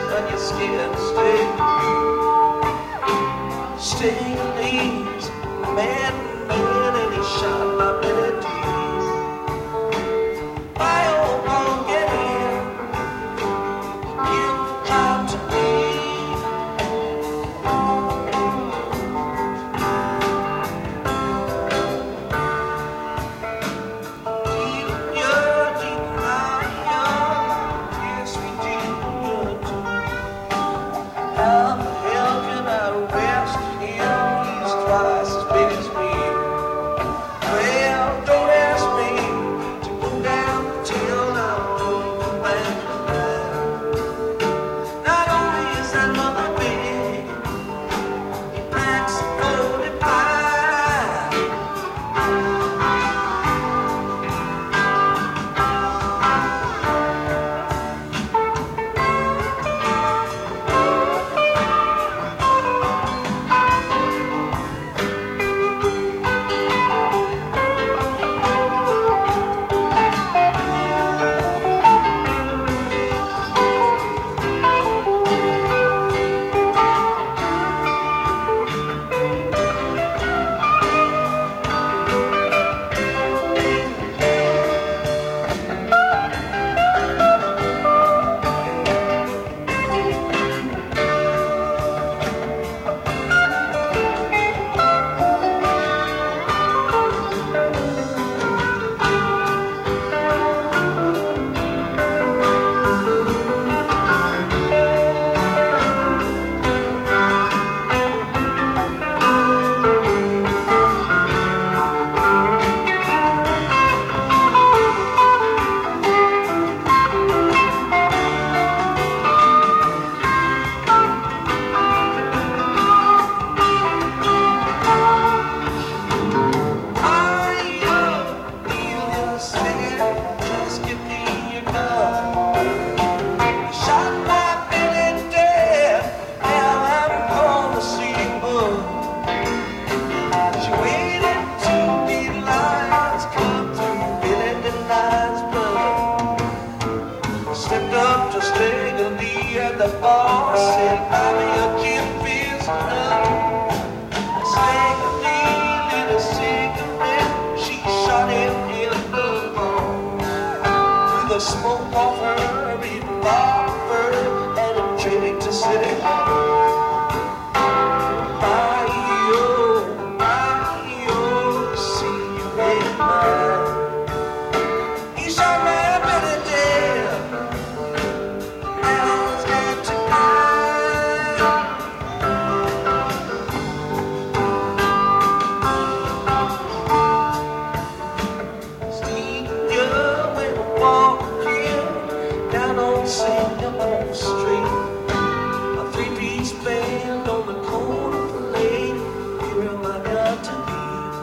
and you're scared to stay leaves man and he shot my melodies. My old one get in, you come to me. How the hell can I rest him? He's twice as big as me. Well, don't ask me to go down till I'm going back to life. Not only is that mother big, he packs a 45. Just give me your gun. Shot my Billy dead. Now I'm gonna see her. She waited to be lions come through Billy Denines blood. Stepped up to Stegally at the bar, said, "Buy me a gin fizz nut." Stegally lit a cigarette. She shot him in the bone. The smoke off her revolver and a trailing to City Hall. See you in mine. He shot my Billy dead. Now he's got to die. Steve, you went walking down on Singapore Street. A three-piece band on the corner of the lane. Where am I got to be?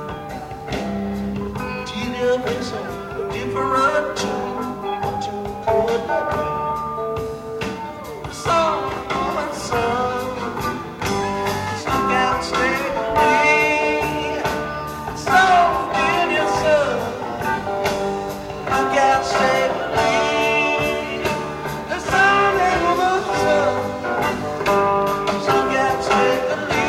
Tina is a different tune. What you could not be? Song for my son. Look out, stay away. So did your son. Look out, stay away. The sun and the sun. Look out, stay away.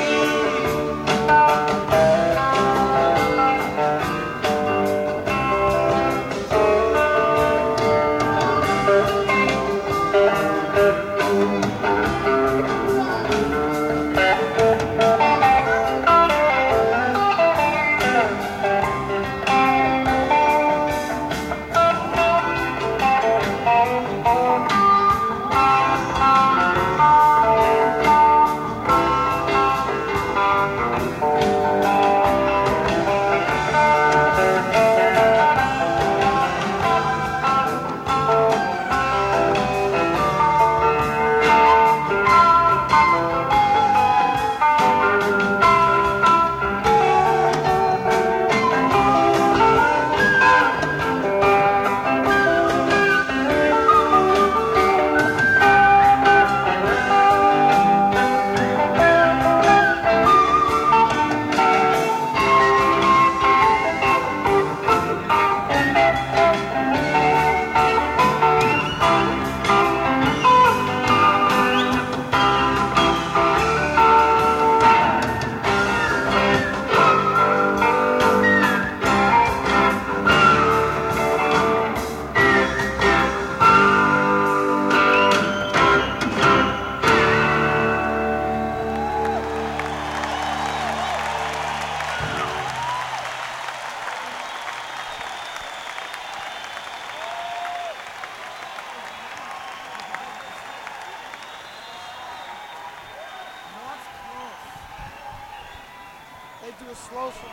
do a slow song.